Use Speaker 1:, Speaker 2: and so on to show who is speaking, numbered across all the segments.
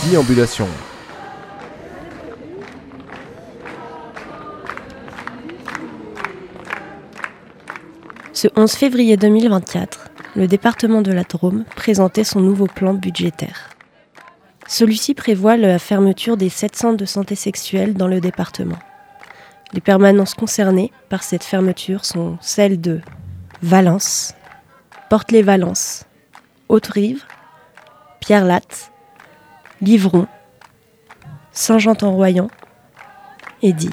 Speaker 1: Déambulation.
Speaker 2: Ce 11 février 2024, le département de la Drôme présentait son nouveau plan budgétaire. Celui-ci prévoit la fermeture des 7 centres de santé sexuelle dans le département. Les permanences concernées par cette fermeture sont celles de Valence, Porte-les-Valences, Haute-Rive, Pierre-Latte, Livron, Saint-Jean-en-Royan et Die.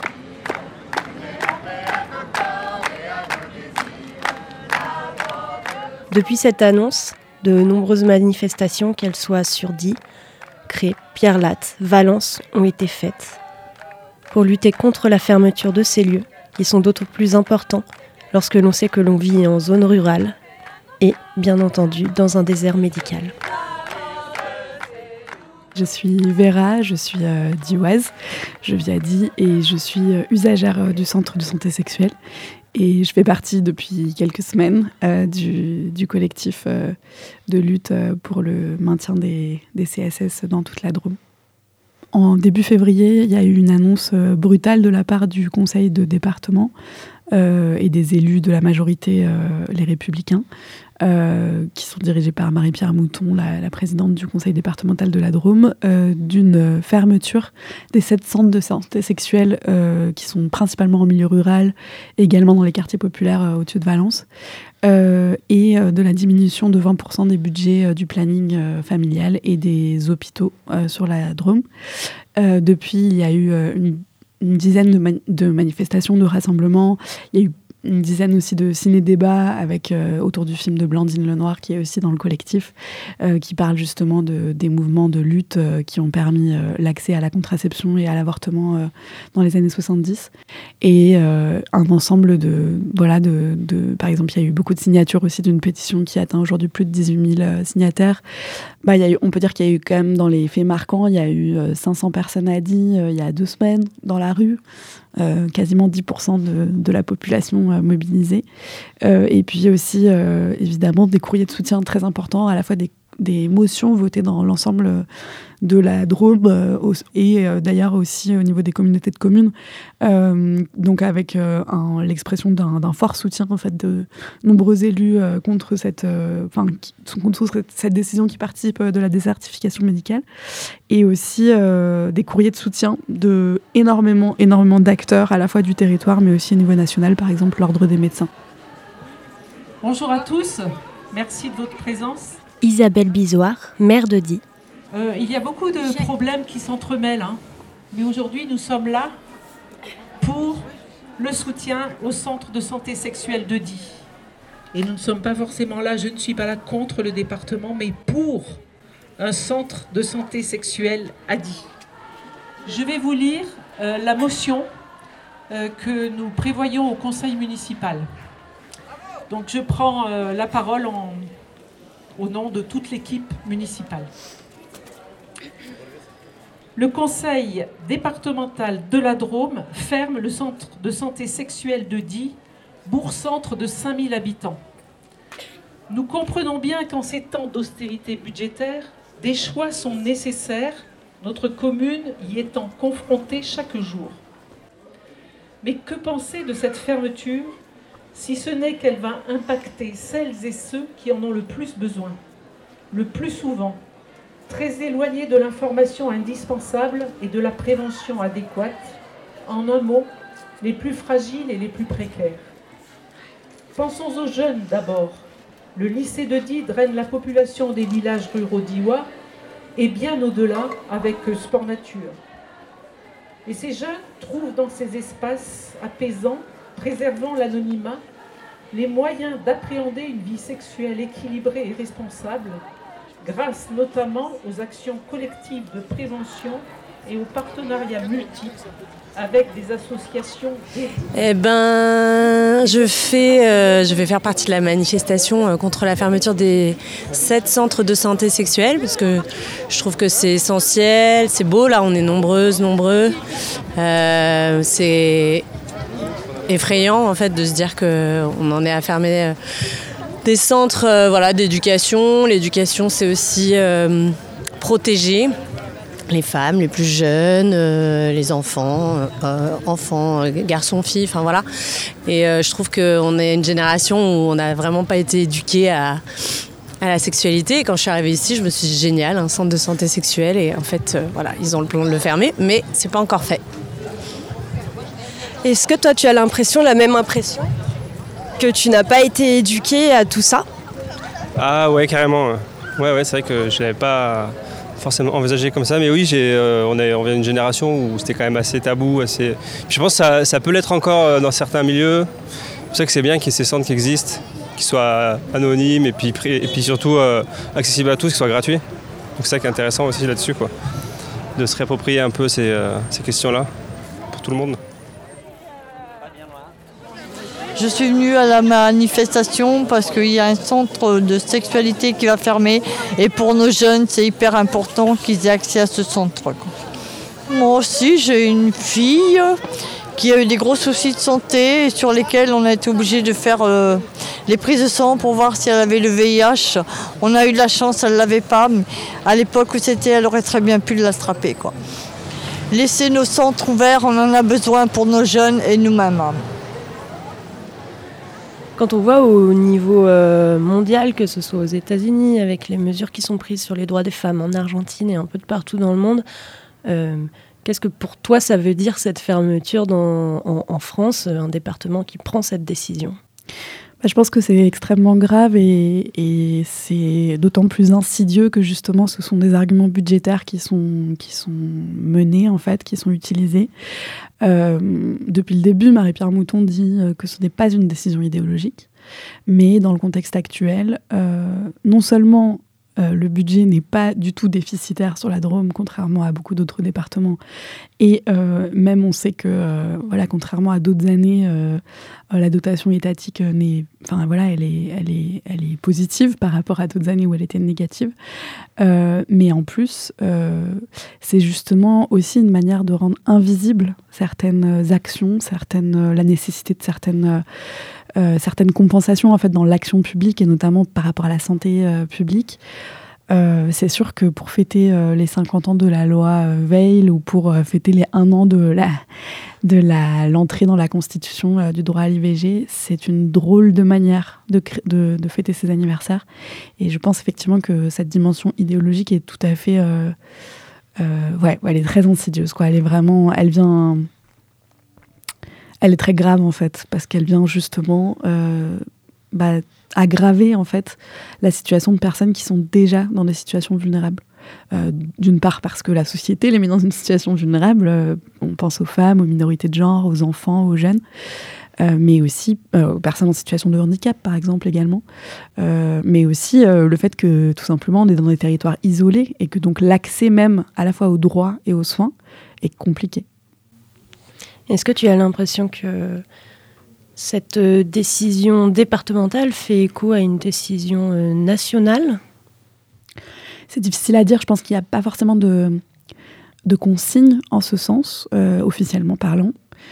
Speaker 2: Depuis cette annonce, de nombreuses manifestations, qu'elles soient sur Die, Cré, Pierre-Latte, Valence, ont été faites pour lutter contre la fermeture de ces lieux qui sont d'autant plus importants lorsque l'on sait que l'on vit en zone rurale et, bien entendu, dans un désert médical.
Speaker 3: Je suis Vera, je suis dioise, je vis à Die et je suis usagère du centre de santé sexuelle. Et je fais partie depuis quelques semaines du collectif de lutte pour le maintien des CSS dans toute la Drôme. En début février, il y a eu une annonce brutale de la part du conseil de département et des élus de la majorité, les Républicains, qui sont dirigés par Marie-Pierre Mouton, la présidente du conseil départemental de la Drôme, d'une fermeture des 7 centres de santé sexuelle qui sont principalement en milieu rural, également dans les quartiers populaires au-dessus de Valence, et de la diminution de 20% des budgets du planning familial et des hôpitaux sur la Drôme. Depuis, il y a eu une dizaine de manifestations, de rassemblements. Il y a eu une dizaine aussi de ciné-débats avec, autour du film de Blandine Lenoir, qui est aussi dans le collectif, qui parle justement des mouvements de lutte qui ont permis l'accès à la contraception et à l'avortement dans les années 70. Et un ensemble par exemple, il y a eu beaucoup de signatures aussi d'une pétition qui atteint aujourd'hui plus de 18 000 signataires. On peut dire qu'il y a eu quand même, dans les faits marquants, il y a eu 500 personnes à Die il y a 2 semaines dans la rue. Quasiment 10% de la population mobilisée. Et puis aussi, évidemment, des courriers de soutien très importants, à la fois des motions votées dans l'ensemble de la Drôme et d'ailleurs aussi au niveau des communautés de communes. Donc avec l'expression d'un fort soutien en fait, de nombreux élus contre cette décision qui participe de la désertification médicale, et aussi des courriers de soutien de énormément d'acteurs, à la fois du territoire mais aussi au niveau national, par exemple l'Ordre des médecins.
Speaker 4: Bonjour à tous, merci de votre présence.
Speaker 2: Isabelle Bizoire, maire de Die.
Speaker 4: Il y a beaucoup de problèmes qui s'entremêlent, mais aujourd'hui nous sommes là pour le soutien au centre de santé sexuelle de Die. Et nous ne sommes pas forcément là, je ne suis pas là contre le département, mais pour un centre de santé sexuelle à Die. Je vais vous lire la motion que nous prévoyons au conseil municipal. Donc je prends la parole au nom de toute l'équipe municipale. Le conseil départemental de la Drôme ferme le centre de santé sexuelle de Die, bourg-centre de 5000 habitants. Nous comprenons bien qu'en ces temps d'austérité budgétaire, des choix sont nécessaires, notre commune y étant confrontée chaque jour. Mais que penser de cette fermeture, si ce n'est qu'elle va impacter celles et ceux qui en ont le plus besoin, le plus souvent, très éloignés de l'information indispensable et de la prévention adéquate, en un mot, les plus fragiles et les plus précaires. Pensons aux jeunes d'abord. Le lycée de Die draine la population des villages ruraux diois et bien au-delà avec Sport Nature. Et ces jeunes trouvent dans ces espaces apaisants, préservant l'anonymat, les moyens d'appréhender une vie sexuelle équilibrée et responsable, grâce notamment aux actions collectives de prévention et aux partenariats multiples avec des associations dédiées.
Speaker 5: Je vais faire partie de la manifestation contre la fermeture des 7 centres de santé sexuelle, parce que je trouve que c'est essentiel, c'est beau, là on est nombreuses, nombreux. C'est effrayant en fait de se dire qu'on en est à fermer des centres d'éducation. L'éducation, c'est aussi protéger. les femmes, les plus jeunes, les enfants, garçons, filles, enfin voilà. Et je trouve qu'on est une génération où on n'a vraiment pas été éduqués à la sexualité. Et quand je suis arrivée ici, je me suis dit génial, un centre de santé sexuelle. Et en fait, voilà, ils ont le plan de le fermer, mais c'est pas encore fait.
Speaker 2: Est-ce que toi, tu as la même impression que tu n'as pas été éduqué à tout ça ?
Speaker 1: Ah ouais, carrément. Ouais, c'est vrai que je l'avais pas forcément envisagé comme ça, mais oui, on vient d'une génération où c'était quand même assez tabou, assez. Je pense que ça peut l'être encore dans certains milieux. C'est pour ça que c'est bien qu'il y ait ces centres qui existent, qui soient anonymes et puis surtout accessibles à tous, qui soient gratuits. Donc c'est ça qui est intéressant aussi là-dessus, quoi, de se réapproprier un peu ces questions-là pour tout le monde.
Speaker 6: Je suis venue à la manifestation parce qu'il y a un centre de sexualité qui va fermer et pour nos jeunes, c'est hyper important qu'ils aient accès à ce centre, quoi. Moi aussi, j'ai une fille qui a eu des gros soucis de santé et sur lesquels on a été obligé de faire les prises de sang pour voir si elle avait le VIH. On a eu de la chance, elle ne l'avait pas, mais à l'époque où c'était, elle aurait très bien pu l'attraper, quoi. Laisser nos centres ouverts, on en a besoin pour nos jeunes et nous-mêmes.
Speaker 2: Quand on voit au niveau mondial, que ce soit aux États-Unis, avec les mesures qui sont prises sur les droits des femmes en Argentine et un peu de partout dans le monde, qu'est-ce que pour toi ça veut dire cette fermeture en France, un département qui prend cette décision ?
Speaker 3: Je pense que c'est extrêmement grave et c'est d'autant plus insidieux que justement ce sont des arguments budgétaires qui sont menés en fait, qui sont utilisés. Depuis le début, Marie-Pierre Mouton dit que ce n'est pas une décision idéologique, mais dans le contexte actuel, non seulement le budget n'est pas du tout déficitaire sur la Drôme, contrairement à beaucoup d'autres départements. Et même on sait que, contrairement à d'autres années, la dotation étatique elle est positive par rapport à d'autres années où elle était négative. Mais en plus, c'est justement aussi une manière de rendre invisibles certaines actions, la nécessité de certaines compensations en fait dans l'action publique et notamment par rapport à la santé publique. C'est sûr que pour fêter les 50 ans de la loi Veil ou pour fêter les 1 an de l'entrée dans la Constitution du droit à l'IVG, c'est une drôle de manière de fêter ces anniversaires. Et je pense effectivement que cette dimension idéologique est tout à fait... elle est très insidieuse, quoi. Elle est très grave en fait, parce qu'elle vient justement aggraver en fait la situation de personnes qui sont déjà dans des situations vulnérables. D'une part parce que la société les met dans une situation vulnérable, on pense aux femmes, aux minorités de genre, aux enfants, aux jeunes, mais aussi aux personnes en situation de handicap par exemple également, mais aussi le fait que tout simplement on est dans des territoires isolés et que donc l'accès même à la fois aux droits et aux soins est compliqué.
Speaker 2: Est-ce que tu as l'impression que cette décision départementale fait écho à une décision nationale ?
Speaker 3: C'est difficile à dire. Je pense qu'il n'y a pas forcément de consignes en ce sens, officiellement parlant.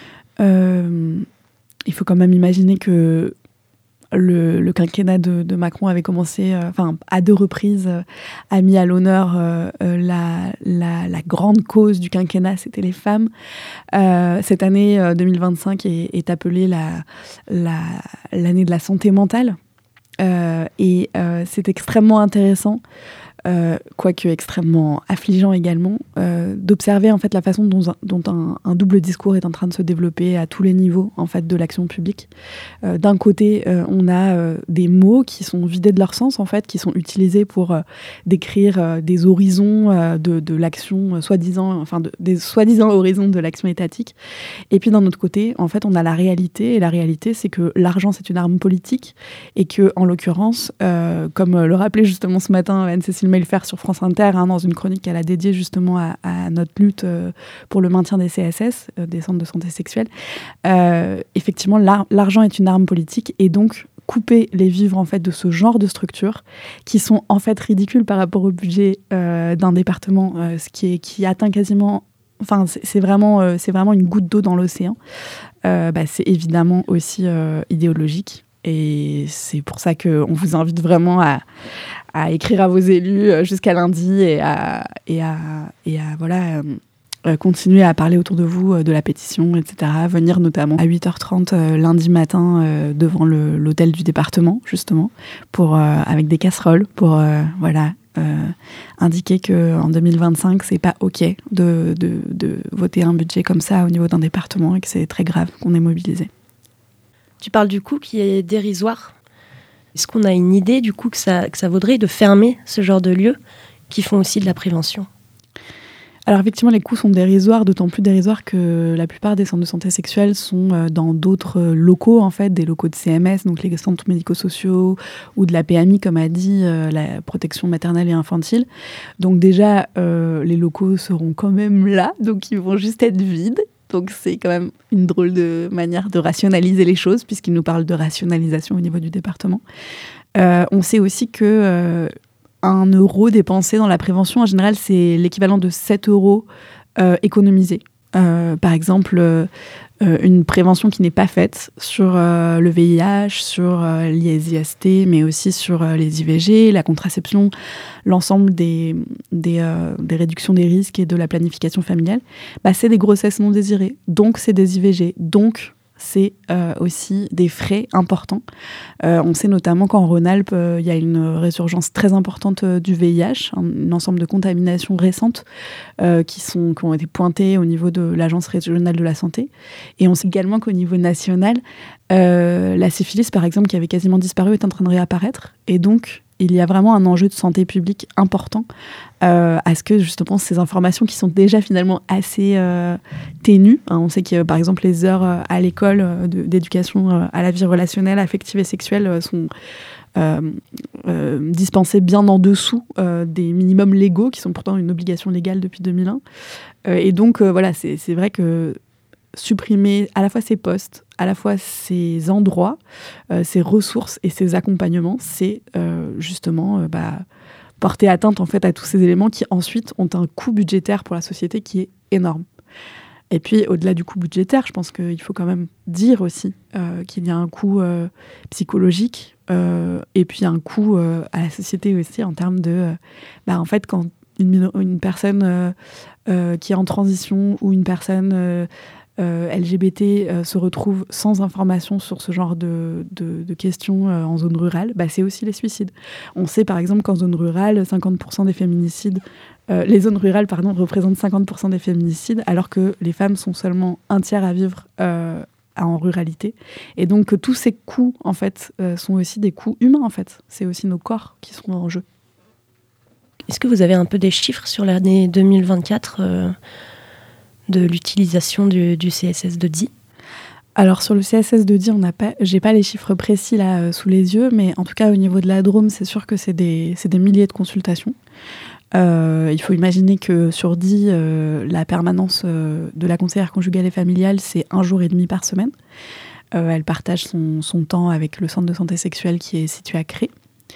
Speaker 3: Il faut quand même imaginer que le quinquennat de Macron avait commencé, à 2 reprises, a mis à l'honneur la grande cause du quinquennat, c'était les femmes. Cette année 2025 est appelée l'année de la santé mentale. Et c'est extrêmement intéressant, quoique extrêmement affligeant également, d'observer en fait la façon dont un double discours est en train de se développer à tous les niveaux en fait de l'action publique. D'un côté, on a des mots qui sont vidés de leur sens en fait, qui sont utilisés pour décrire des horizons de l'action des soi-disant horizons de l'action étatique. Et puis d'un autre côté, en fait, on a la réalité, et la réalité, c'est que l'argent c'est une arme politique et que en l'occurrence, comme le rappelait justement ce matin Anne-Cécile Mailfer sur France Inter, dans une chronique qu'elle a dédiée justement à notre lutte pour le maintien des CSS, des centres de santé sexuelle. Effectivement, l'argent est une arme politique et donc couper les vivres en fait de ce genre de structures qui sont en fait ridicules par rapport au budget d'un département, qui atteint quasiment... c'est vraiment une goutte d'eau dans l'océan. C'est évidemment aussi idéologique. Et c'est pour ça qu'on vous invite vraiment à écrire à vos élus jusqu'à lundi et à continuer à parler autour de vous de la pétition, etc. Venir notamment à 8h30 lundi matin devant l'hôtel du département, justement, avec des casseroles pour indiquer qu'en 2025, c'est pas OK de voter un budget comme ça au niveau d'un département et que c'est très grave qu'on est mobilisé.
Speaker 2: Tu parles du coût qui est dérisoire. Est-ce qu'on a une idée du coût que ça vaudrait de fermer ce genre de lieux qui font aussi de la prévention ?
Speaker 3: Alors effectivement, les coûts sont dérisoires, d'autant plus dérisoires que la plupart des centres de santé sexuelle sont dans d'autres locaux, en fait, des locaux de CMS, donc les centres médico-sociaux, ou de la PMI, comme a dit, la protection maternelle et infantile. Donc déjà, les locaux seront quand même là, donc ils vont juste être vides. Donc c'est quand même une drôle de manière de rationaliser les choses, puisqu'ils nous parlent de rationalisation au niveau du département. On sait aussi que 1 euro dépensé dans la prévention, en général, c'est l'équivalent de 7 euros économisés. Par exemple, une prévention qui n'est pas faite sur le VIH, sur l'ISIST, mais aussi sur les IVG, la contraception, l'ensemble des réductions des risques et de la planification familiale, c'est des grossesses non désirées, donc c'est des IVG, donc c'est aussi des frais importants. On sait notamment qu'en Rhône-Alpes, il y a une résurgence très importante du VIH, un ensemble de contaminations récentes qui ont été pointées au niveau de l'Agence régionale de la santé. Et on sait également qu'au niveau national, la syphilis, par exemple, qui avait quasiment disparu, est en train de réapparaître. Et donc, il y a vraiment un enjeu de santé publique important à ce que justement ces informations qui sont déjà finalement assez ténues, on sait que par exemple les heures à l'école d'éducation à la vie relationnelle, affective et sexuelle sont dispensées bien en dessous des minimums légaux qui sont pourtant une obligation légale depuis 2001. Et donc c'est vrai que supprimer à la fois ces postes, à la fois ces endroits, ces ressources et ces accompagnements, c'est justement porter atteinte en fait à tous ces éléments qui ensuite ont un coût budgétaire pour la société qui est énorme. Et puis au-delà du coût budgétaire, je pense qu'il faut quand même dire aussi qu'il y a un coût psychologique et puis un coût à la société aussi en termes de en fait quand une personne qui est en transition ou une personne LGBT se retrouvent sans information sur ce genre de questions en zone rurale, c'est aussi les suicides. On sait par exemple qu'en zone rurale, 50% des féminicides, les zones rurales représentent 50% des féminicides, alors que les femmes sont seulement un tiers à vivre en ruralité. Et donc tous ces coûts en fait sont aussi des coûts humains en fait. C'est aussi nos corps qui sont en jeu.
Speaker 2: Est-ce que vous avez un peu des chiffres sur l'année 2024 de l'utilisation du CSS de Die ?
Speaker 3: Alors sur le CSS de Die, j'ai pas les chiffres précis là sous les yeux, mais en tout cas au niveau de la Drôme, c'est sûr que c'est des milliers de consultations. Il faut imaginer que sur Die, la permanence de la conseillère conjugale et familiale, c'est 1 jour et demi par semaine. Elle partage son temps avec le centre de santé sexuelle qui est situé à Cré.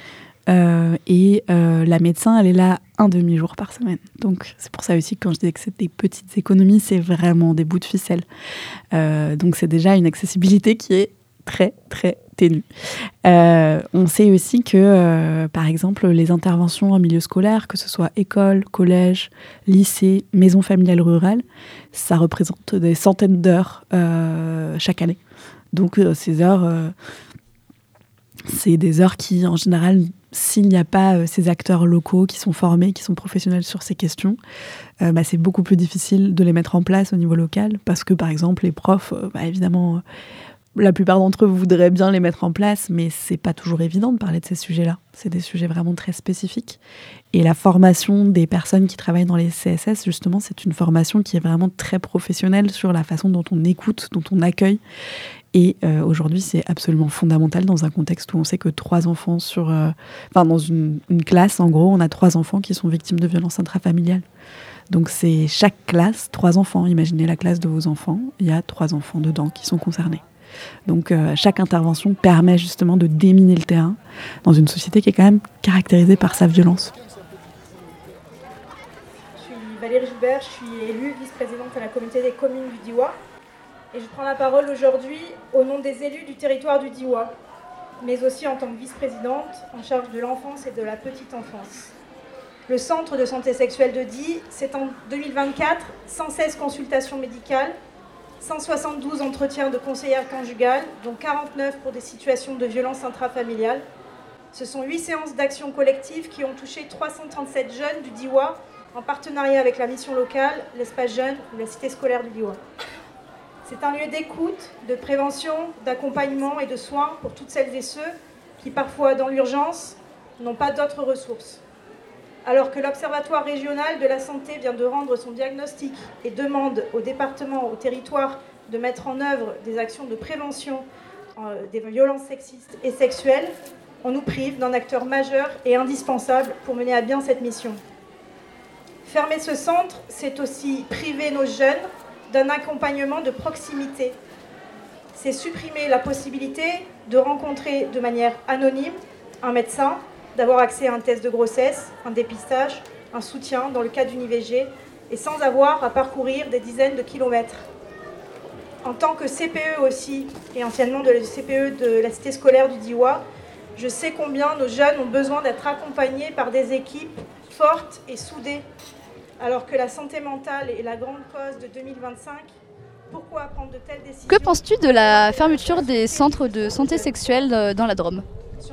Speaker 3: Et la médecin, elle est là 1 demi-jour par semaine. Donc c'est pour ça aussi que quand je disais que c'est des petites économies, c'est vraiment des bouts de ficelle. Donc c'est déjà une accessibilité qui est très très ténue. On sait aussi que par exemple les interventions en milieu scolaire, que ce soit école, collège, lycée, maison familiale rurale, ça représente des centaines d'heures chaque année. Donc ces heures, c'est des heures qui en général, s'il n'y a pas ces acteurs locaux qui sont formés, qui sont professionnels sur ces questions, c'est beaucoup plus difficile de les mettre en place au niveau local parce que, par exemple, les profs, évidemment, la plupart d'entre eux voudraient bien les mettre en place, mais c'est pas toujours évident de parler de ces sujets-là. C'est des sujets vraiment très spécifiques. Et la formation des personnes qui travaillent dans les CSS, justement, c'est une formation qui est vraiment très professionnelle sur la façon dont on écoute, dont on accueille. Et aujourd'hui, c'est absolument fondamental dans un contexte où on sait que 3 enfants dans une classe, en gros, on a 3 enfants qui sont victimes de violences intrafamiliales. Donc c'est chaque classe, 3 enfants. Imaginez la classe de vos enfants, il y a 3 enfants dedans qui sont concernés. Donc chaque intervention permet justement de déminer le terrain dans une société qui est quand même caractérisée par sa violence.
Speaker 7: Je suis Valérie Joubert, je suis élue vice-présidente à la communauté des communes du Diois. Et je prends la parole aujourd'hui au nom des élus du territoire du Diois. mais aussi en tant que vice-présidente en charge de l'enfance et de la petite enfance. Le centre de santé sexuelle de Die, c'est en 2024 116 consultations médicales, 172 entretiens de conseillère conjugale, dont 49 pour des situations de violence intrafamiliale. Ce sont 8 séances d'action collective qui ont touché 337 jeunes du Diois en partenariat avec la mission locale, l'espace jeune ou la cité scolaire du Diois. C'est un lieu d'écoute, de prévention, d'accompagnement et de soins pour toutes celles et ceux qui, parfois dans l'urgence, n'ont pas d'autres ressources. Alors que l'Observatoire régional de la santé vient de rendre son diagnostic et demande au département, au territoire, de mettre en œuvre des actions de prévention des violences sexistes et sexuelles, on nous prive d'un acteur majeur et indispensable pour mener à bien cette mission. Fermer ce centre, c'est aussi priver nos jeunes d'un accompagnement de proximité. C'est supprimer la possibilité de rencontrer de manière anonyme un médecin, d'avoir accès à un test de grossesse, un dépistage, un soutien dans le cas d'une IVG, et sans avoir à parcourir des dizaines de kilomètres. En tant que CPE aussi, et anciennement de la CPE de la cité scolaire du Diois, je sais combien nos jeunes ont besoin d'être accompagnés par des équipes fortes et soudées. Alors que la santé mentale est la grande cause de 2025, pourquoi prendre de telles décisions ?
Speaker 8: Que penses-tu de la fermeture des centres de santé sexuelle dans la Drôme ?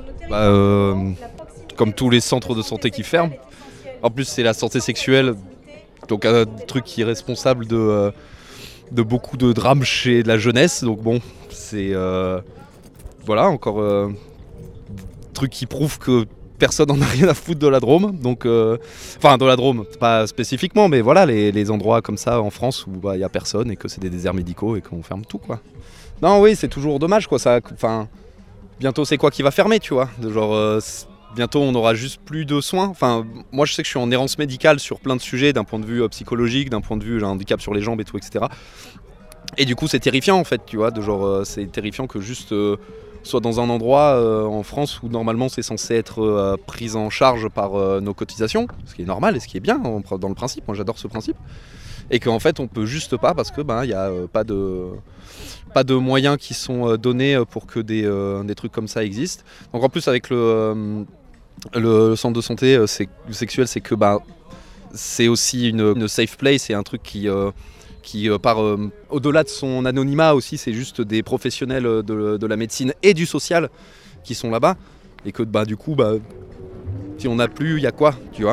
Speaker 9: Comme tous les centres de santé qui ferment. En plus, c'est la santé sexuelle, donc un truc qui est responsable de beaucoup de drames chez la jeunesse. Donc bon, c'est encore un truc qui prouve que personne n'en a rien à foutre de la Drôme. Donc, de la Drôme, pas spécifiquement, mais voilà, les endroits comme ça en France où il n'y a personne et que c'est des déserts médicaux et qu'on ferme tout, quoi. Non, oui, c'est toujours dommage, quoi. Bientôt, c'est quoi qui va fermer, tu vois ? Bientôt, on n'aura juste plus de soins. Moi, je sais que je suis en errance médicale sur plein de sujets, d'un point de vue psychologique, d'un point de vue j'ai un handicap sur les jambes et tout, etc. Et du coup, c'est terrifiant, en fait, tu vois. C'est terrifiant que juste soit dans un endroit en France où normalement c'est censé être pris en charge par nos cotisations, ce qui est normal et ce qui est bien dans le principe. Moi, j'adore ce principe. Et qu'en fait, on peut juste pas parce que il y a pas de moyens qui sont donnés pour que des trucs comme ça existent. Donc en plus avec le centre de santé sexuelle, c'est que c'est aussi une safe place, c'est un truc qui part au-delà de son anonymat aussi, c'est juste des professionnels de la médecine et du social qui sont là-bas. Et que du coup, si on n'a plus, il y a quoi, tu vois ?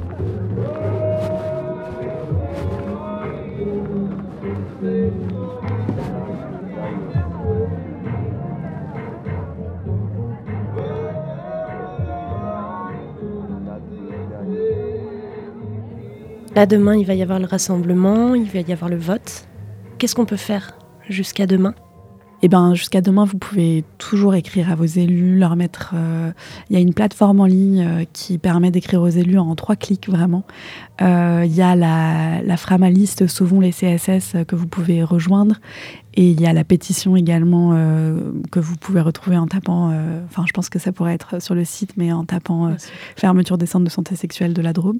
Speaker 2: Là, demain, il va y avoir le rassemblement, il va y avoir le vote. Qu'est-ce qu'on peut faire jusqu'à demain ?
Speaker 3: Jusqu'à demain, vous pouvez toujours écrire à vos élus, leur mettre... Il y a une plateforme en ligne qui permet d'écrire aux élus en 3 clics, vraiment. Il y a la Framaliste Sauvons les CSS que vous pouvez rejoindre. Et il y a la pétition également que vous pouvez retrouver en tapant... je pense que ça pourrait être sur le site, mais en tapant fermeture des centres de santé sexuelle de la Drôme.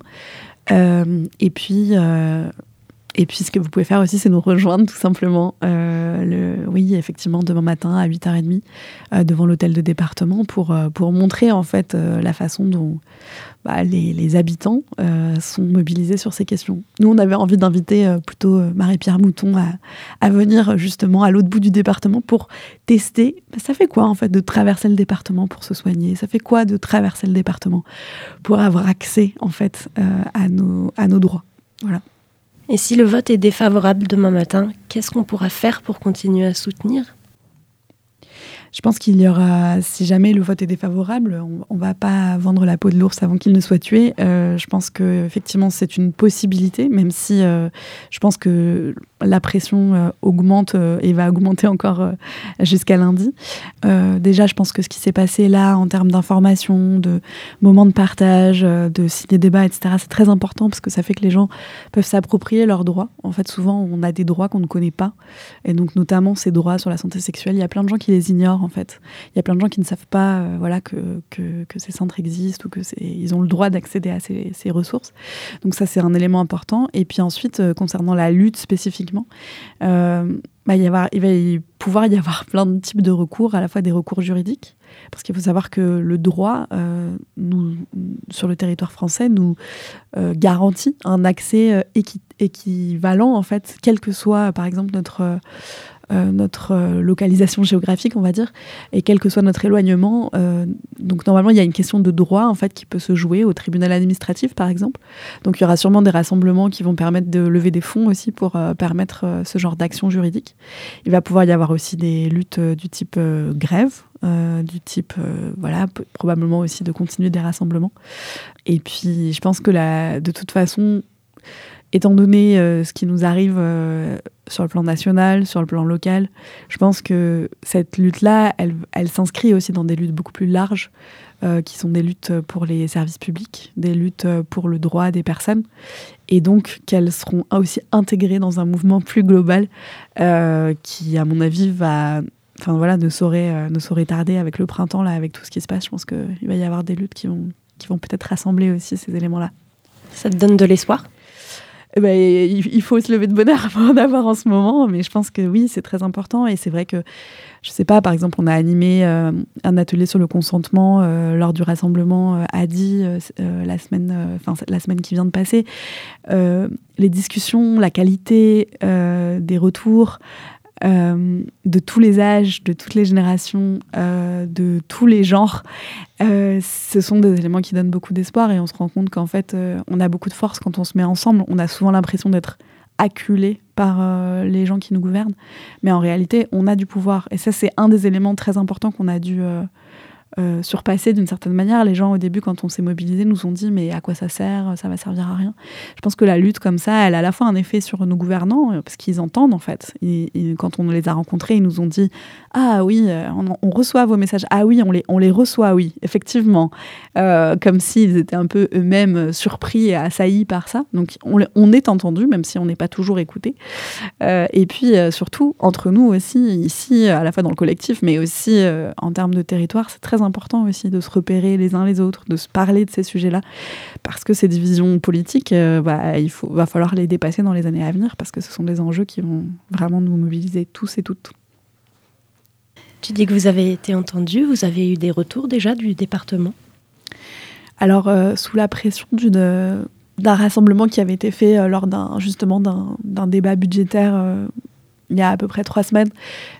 Speaker 3: Et puis, ce que vous pouvez faire aussi, c'est nous rejoindre tout simplement. Oui, effectivement, demain matin à 8h30 devant l'hôtel de département pour montrer en fait la façon dont les habitants sont mobilisés sur ces questions. Nous, on avait envie d'inviter plutôt Marie-Pierre Mouton à venir justement à l'autre bout du département pour tester. Ça fait quoi en fait de traverser le département pour se soigner ? Ça fait quoi de traverser le département pour avoir accès en fait à nos droits ? Voilà.
Speaker 2: Et si le vote est défavorable demain matin, qu'est-ce qu'on pourra faire pour continuer à soutenir ?
Speaker 3: Je pense qu'il y aura, si jamais le vote est défavorable, on ne va pas vendre la peau de l'ours avant qu'il ne soit tué. Je pense qu'effectivement, c'est une possibilité, même si je pense que la pression augmente et va augmenter encore jusqu'à lundi. Déjà, je pense que ce qui s'est passé là, en termes d'information, de moments de partage, de ciné-débat, etc., c'est très important parce que ça fait que les gens peuvent s'approprier leurs droits. En fait, souvent, on a des droits qu'on ne connaît pas. Et donc, notamment, ces droits sur la santé sexuelle, il y a plein de gens qui les ignorent, en fait. Il y a plein de gens qui ne savent pas que ces centres existent ou ils ont le droit d'accéder à ces ressources. Donc ça, c'est un élément important. Et puis ensuite, concernant la lutte spécifiquement, il va y pouvoir y avoir plein de types de recours, à la fois des recours juridiques, parce qu'il faut savoir que le droit, sur le territoire français, nous garantit un accès équivalent, en fait, quelle que soit, par exemple, notre localisation géographique, on va dire, et quel que soit notre éloignement. Donc normalement, il y a une question de droit en fait qui peut se jouer au tribunal administratif, par exemple. Donc il y aura sûrement des rassemblements qui vont permettre de lever des fonds aussi pour permettre ce genre d'action juridique. Il va pouvoir y avoir aussi des luttes du type grève, du type, probablement aussi de continuer des rassemblements. Et puis, je pense que de toute façon, étant donné ce qui nous arrive sur le plan national, sur le plan local, je pense que cette lutte-là, elle s'inscrit aussi dans des luttes beaucoup plus larges, qui sont des luttes pour les services publics, des luttes pour le droit des personnes, et donc qu'elles seront aussi intégrées dans un mouvement plus global qui, à mon avis, ne saurait tarder avec le printemps, là, avec tout ce qui se passe. Je pense qu'il va y avoir des luttes qui vont peut-être rassembler aussi ces éléments-là.
Speaker 2: Ça te donne de l'espoir ?
Speaker 3: Il faut se lever de bonne heure pour en avoir en ce moment, mais je pense que oui, c'est très important. Et c'est vrai que, je sais pas, par exemple, on a animé un atelier sur le consentement lors du rassemblement ADI la semaine qui vient de passer. Les discussions, la qualité des retours, de tous les âges, de toutes les générations, de tous les genres, ce sont des éléments qui donnent beaucoup d'espoir, et on se rend compte qu'en fait on a beaucoup de force quand on se met ensemble. On a souvent l'impression d'être acculé par les gens qui nous gouvernent, mais en réalité on a du pouvoir, et ça c'est un des éléments très importants qu'on a dû surpasser d'une certaine manière. Les gens au début, quand on s'est mobilisés, nous ont dit mais à quoi ça sert, ça va servir à rien. Je pense que la lutte comme ça, elle a à la fois un effet sur nos gouvernants, parce qu'ils entendent en fait, et quand on les a rencontrés, ils nous ont dit ah oui, on reçoit vos messages, ah oui, on les reçoit, oui, effectivement, comme s'ils étaient un peu eux-mêmes surpris et assaillis par ça. Donc on est entendu, même si on n'est pas toujours écouté, et puis surtout entre nous aussi, ici, à la fois dans le collectif, mais aussi en termes de territoire, c'est très important aussi de se repérer les uns les autres, de se parler de ces sujets-là, parce que ces divisions politiques, va falloir les dépasser dans les années à venir, parce que ce sont des enjeux qui vont vraiment nous mobiliser tous et toutes.
Speaker 2: Tu dis que vous avez été entendus, vous avez eu des retours déjà du département ?
Speaker 3: Alors, sous la pression d'un rassemblement qui avait été fait lors d'un débat budgétaire il y a à peu près 3 semaines,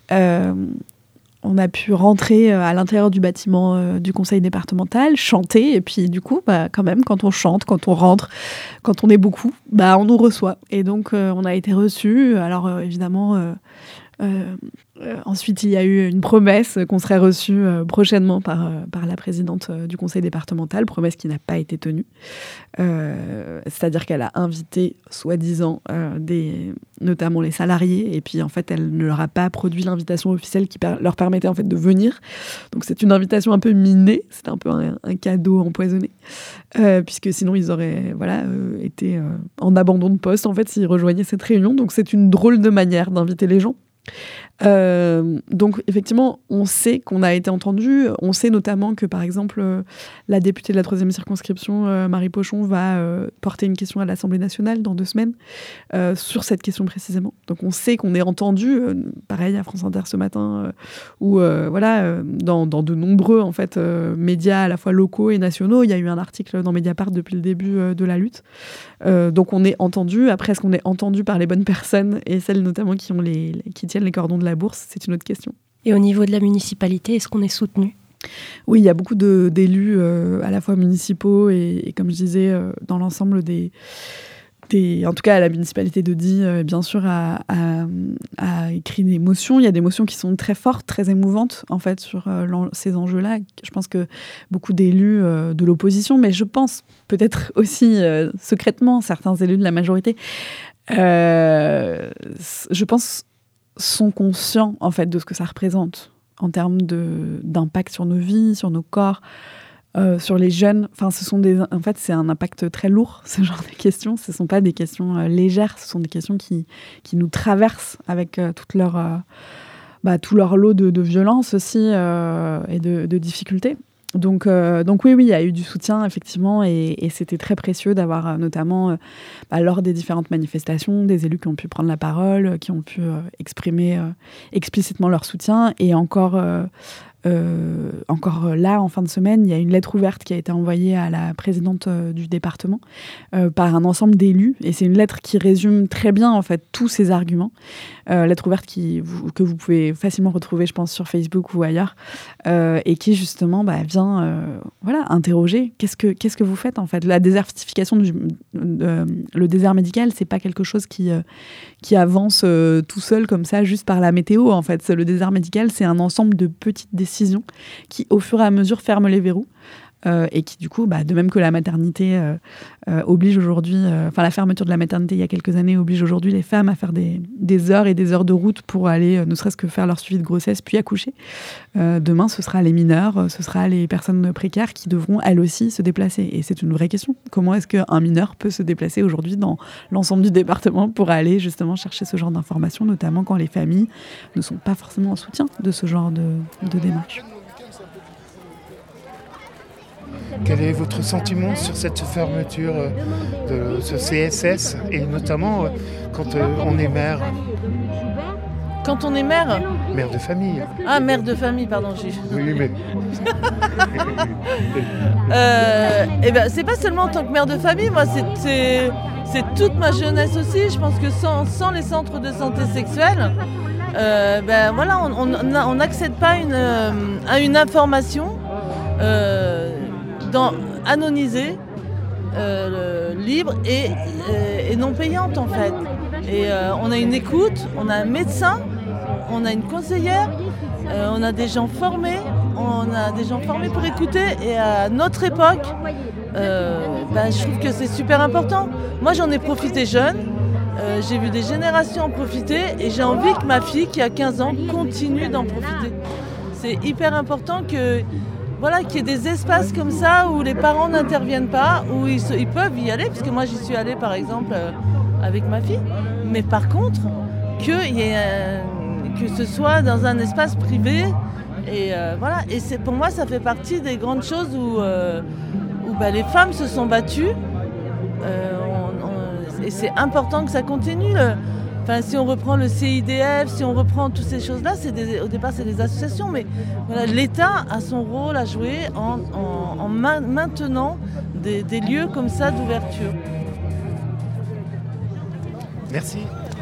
Speaker 3: on a pu rentrer à l'intérieur du bâtiment du conseil départemental, chanter, et puis du coup, quand même, quand on chante, quand on rentre, quand on est beaucoup, on nous reçoit. Et donc, on a été reçus. Alors, évidemment, ensuite, il y a eu une promesse qu'on serait reçu prochainement par la présidente du conseil départemental, promesse qui n'a pas été tenue. C'est-à-dire qu'elle a invité, soi-disant, notamment les salariés, et puis en fait, elle ne leur a pas produit l'invitation officielle qui leur permettait en fait de venir. Donc c'est une invitation un peu minée, c'est un peu un cadeau empoisonné, puisque sinon ils auraient été en abandon de poste en fait s'ils rejoignaient cette réunion. Donc c'est une drôle de manière d'inviter les gens. Donc effectivement, on sait qu'on a été entendu. On sait notamment que par exemple la députée de la 3e circonscription, Marie Pochon, va porter une question à l'Assemblée nationale dans 2 semaines sur cette question précisément. Donc on sait qu'on est entendu. Pareil à France Inter ce matin, où dans de nombreux en fait médias à la fois locaux et nationaux, il y a eu un article dans Mediapart depuis le début de la lutte. Donc on est entendu. Après, est-ce qu'on est entendu par les bonnes personnes, et celles notamment qui tiennent les cordons de la bourse, c'est une autre question. Et
Speaker 2: au niveau de la municipalité, est-ce qu'on est soutenu ?
Speaker 3: Oui, il y a beaucoup d'élus à la fois municipaux et comme je disais, dans l'ensemble en tout cas à la municipalité de Die, bien sûr, a écrit des motions. Il y a des motions qui sont très fortes, très émouvantes en fait sur ces enjeux-là. Je pense que beaucoup d'élus de l'opposition, mais je pense peut-être aussi secrètement certains élus de la majorité, je pense, sont conscients en fait de ce que ça représente en termes d'impact sur nos vies, sur nos corps, sur les jeunes. Enfin, en fait, c'est un impact très lourd, ce genre de questions. Ce ne sont pas des questions légères, ce sont des questions qui nous traversent avec tout leur lot de violence aussi et de difficultés. Donc oui, il y a eu du soutien, effectivement, et c'était très précieux d'avoir notamment, lors des différentes manifestations, des élus qui ont pu prendre la parole, qui ont pu exprimer explicitement leur soutien. Et encore là, en fin de semaine, il y a une lettre ouverte qui a été envoyée à la présidente du département par un ensemble d'élus. Et c'est une lettre qui résume très bien, en fait, tous ces arguments. Lettre ouverte que vous pouvez facilement retrouver, je pense, sur Facebook ou ailleurs, et qui, justement, vient interroger qu'est-ce que vous faites, en fait. La désertification, le désert médical, c'est pas quelque chose qui avance tout seul, comme ça, juste par la météo, en fait. Le désert médical, c'est un ensemble de petites décisions qui, au fur et à mesure, ferment les verrous. Et qui, du coup, de même que la maternité oblige aujourd'hui, la fermeture de la maternité il y a quelques années oblige aujourd'hui les femmes à faire des heures et des heures de route pour aller, ne serait-ce que faire leur suivi de grossesse, puis accoucher. Demain, ce sera les mineurs, ce sera les personnes précaires qui devront, elles aussi, se déplacer. Et c'est une vraie question. Comment est-ce qu'un mineur peut se déplacer aujourd'hui dans l'ensemble du département pour aller justement chercher ce genre d'informations, notamment quand les familles ne sont pas forcément en soutien de ce genre de démarche?
Speaker 10: Quel est votre sentiment sur cette fermeture de ce CSS et notamment quand on est mère?
Speaker 11: Quand on est mère?
Speaker 10: Mère de famille.
Speaker 11: Ah, mère de famille, pardon.
Speaker 10: Oui, mais...
Speaker 11: c'est pas seulement en tant que mère de famille, moi c'est toute ma jeunesse aussi. Je pense que sans les centres de santé sexuelle, on n'accède pas à une information anonymisée, libre et non payante en fait. Et on a une écoute, on a un médecin, on a une conseillère, on a des gens formés, pour écouter. Et à notre époque, je trouve que c'est super important. Moi j'en ai profité jeune, j'ai vu des générations en profiter et j'ai envie que ma fille qui a 15 ans continue d'en profiter. C'est hyper important qu'il y ait des espaces comme ça où les parents n'interviennent pas, où ils peuvent y aller, parce que moi j'y suis allée par exemple avec ma fille, mais par contre que ce soit dans un espace privé, et pour moi ça fait partie des grandes choses où les femmes se sont battues, et c'est important que ça continue. Si on reprend le CIDF, si on reprend toutes ces choses-là, au départ c'est des associations, mais l'État a son rôle à jouer en maintenant des lieux comme ça d'ouverture.
Speaker 10: Merci.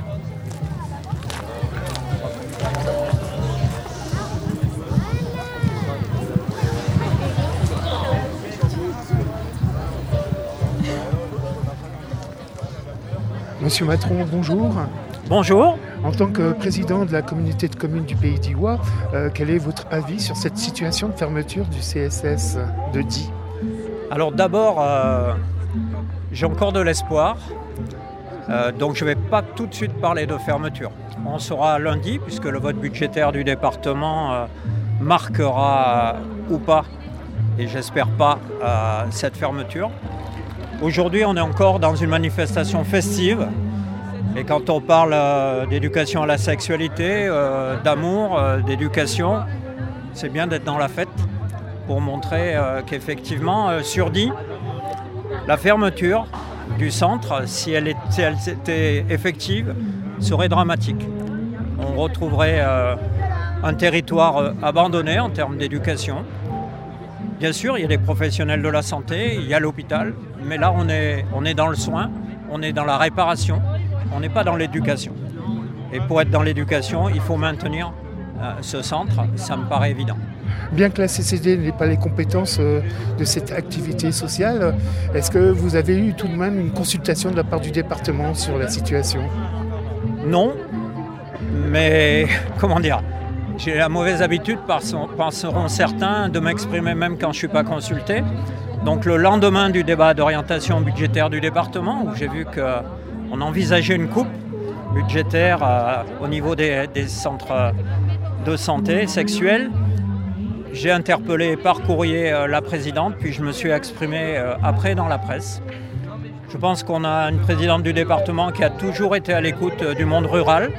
Speaker 10: Monsieur Matron, bonjour.
Speaker 12: Bonjour.
Speaker 10: En tant que président de la communauté de communes du Pays d'Ivoire, quel est votre avis sur cette situation de fermeture du CSS de Die?
Speaker 12: Alors d'abord, j'ai encore de l'espoir, donc je ne vais pas tout de suite parler de fermeture. On saura lundi, puisque le vote budgétaire du département marquera ou pas, et j'espère pas, cette fermeture. Aujourd'hui, on est encore dans une manifestation festive. Et quand on parle d'éducation à la sexualité, d'amour, d'éducation, c'est bien d'être dans la fête pour montrer qu'effectivement, sur Die, la fermeture du centre, si elle était effective, serait dramatique. On retrouverait un territoire abandonné en termes d'éducation. Bien sûr, il y a des professionnels de la santé, il y a l'hôpital, mais là on est dans le soin, on est dans la réparation, on n'est pas dans l'éducation. Et pour être dans l'éducation, il faut maintenir ce centre, ça me paraît évident.
Speaker 10: Bien que la CCD n'ait pas les compétences de cette activité sociale, est-ce que vous avez eu tout de même une consultation de la part du département sur la situation?
Speaker 12: Non, mais comment dire, j'ai la mauvaise habitude, penseront certains, de m'exprimer même quand je ne suis pas consulté. Donc le lendemain du débat d'orientation budgétaire du département, où j'ai vu qu'on envisageait une coupe budgétaire au niveau des centres de santé sexuelle, j'ai interpellé par courrier la présidente, puis je me suis exprimé après dans la presse. Je pense qu'on a une présidente du département qui a toujours été à l'écoute du monde rural,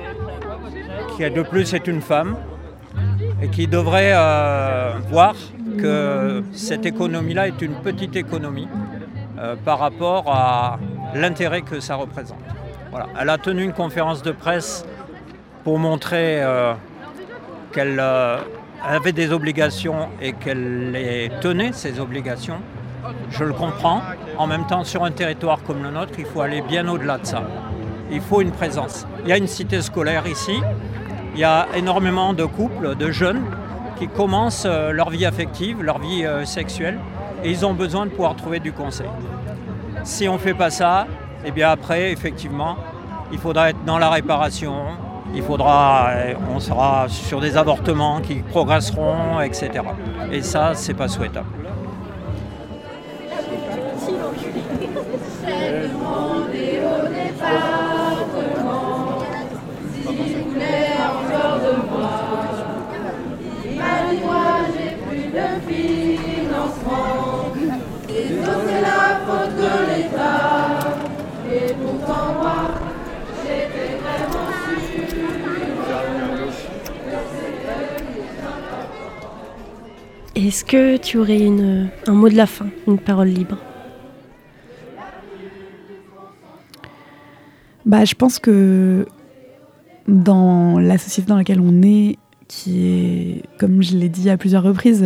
Speaker 12: qui de plus est une femme, et qui devrait voir que cette économie-là est une petite économie par rapport à l'intérêt que ça représente. Voilà. Elle a tenu une conférence de presse pour montrer qu'elle avait des obligations et qu'elle les tenait, ces obligations. Je le comprends. En même temps, sur un territoire comme le nôtre, il faut aller bien au-delà de ça. Il faut une présence. Il y a une cité scolaire ici. Il y a énormément de couples, de jeunes qui commencent leur vie affective, leur vie sexuelle, et ils ont besoin de pouvoir trouver du conseil. Si on ne fait pas ça, eh bien après, effectivement, il faudra être dans la réparation, on sera sur des avortements qui progresseront, etc. Et ça, c'est pas souhaitable.
Speaker 2: Est-ce que tu aurais un mot de la fin, une parole libre ?
Speaker 3: Je pense que dans la société dans laquelle on est, qui est, comme je l'ai dit à plusieurs reprises,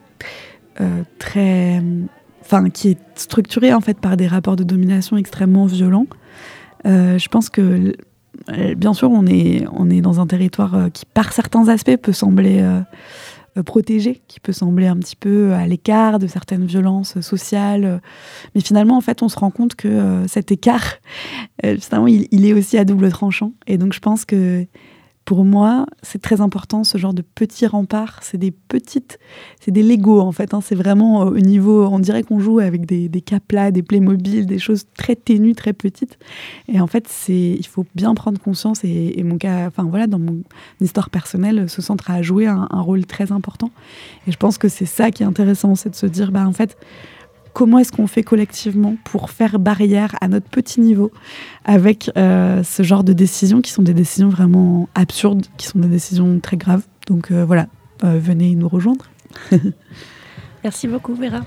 Speaker 3: qui est structurée en fait par des rapports de domination extrêmement violents, je pense que bien sûr on est dans un territoire qui par certains aspects peut sembler protégé, qui peut sembler un petit peu à l'écart de certaines violences sociales, mais finalement en fait on se rend compte que cet écart finalement il est aussi à double tranchant, et donc je pense que pour moi, c'est très important, ce genre de petits remparts. C'est des Legos, en fait. C'est vraiment au niveau... On dirait qu'on joue avec des Kapla, des Playmobil, des choses très ténues, très petites. Et en fait, il faut bien prendre conscience. Et mon cas, dans mon histoire personnelle, ce centre a joué un rôle très important. Et je pense que c'est ça qui est intéressant, c'est de se dire, en fait... Comment est-ce qu'on fait collectivement pour faire barrière à notre petit niveau avec ce genre de décisions qui sont des décisions vraiment absurdes, qui sont des décisions très graves. Donc venez nous rejoindre.
Speaker 2: Merci beaucoup Vera.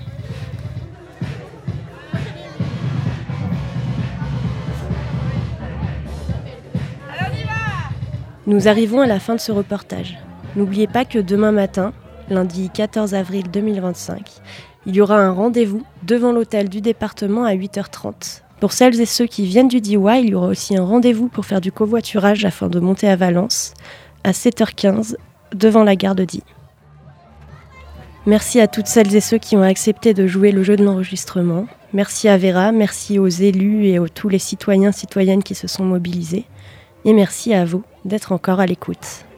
Speaker 2: Nous arrivons à la fin de ce reportage. N'oubliez pas que demain matin, lundi 14 avril 2025, il y aura un rendez-vous devant l'hôtel du département à 8h30. Pour celles et ceux qui viennent du DIWA, il y aura aussi un rendez-vous pour faire du covoiturage afin de monter à Valence à 7h15 devant la gare de Die. Merci à toutes celles et ceux qui ont accepté de jouer le jeu de l'enregistrement. Merci à Vera, merci aux élus et à tous les citoyens, citoyennes qui se sont mobilisés. Et merci à vous d'être encore à l'écoute.